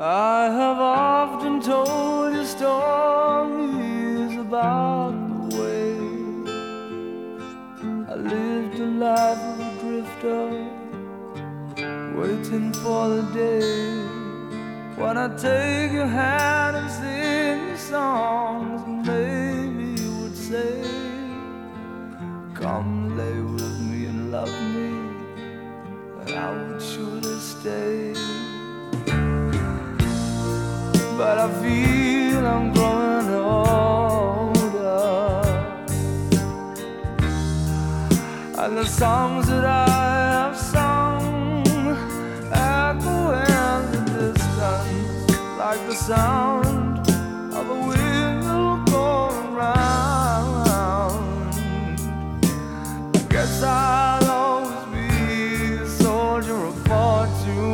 I have often told you stories about the way I lived a life of a drifter, waiting for the day when I take your hand and sing you songs, and maybe you would say, come lay with me and love me, and I would surely stay. But I feel I'm growing older, and the songs that I have sung echo in the distance like the sound of a wheel going round. I guess I'll always be a soldier of fortune.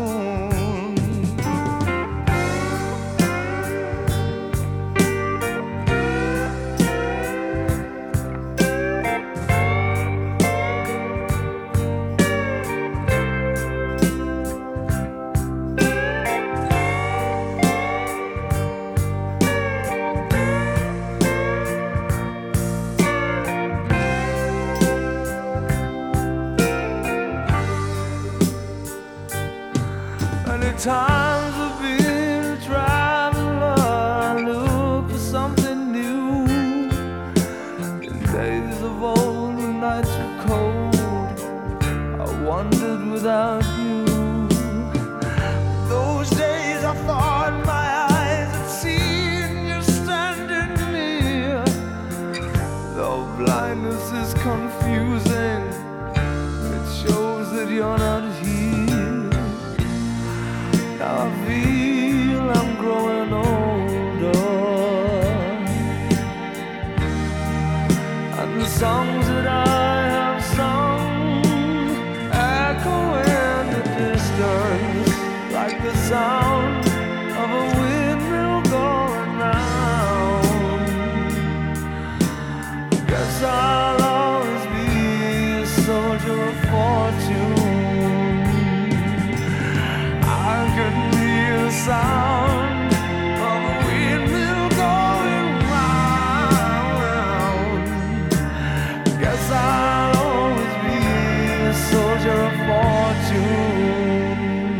Many times I've been a traveler, I look for something new. In days of old, when nights were cold, I wandered without you. Those days I thought my eyes had seen you standing near. Though blindness is confusing, it shows that you're not here. Now I feel I'm growing older, and the songs that I have sung echo in the distance like the sound of a windmill going round. Guess I'll always be a soldier of fortune. I couldn't hear the sound of a windmill going round. Guess I'll always be a soldier of fortune.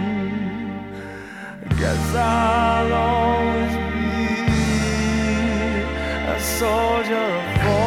Guess I'll always be a soldier of fortune.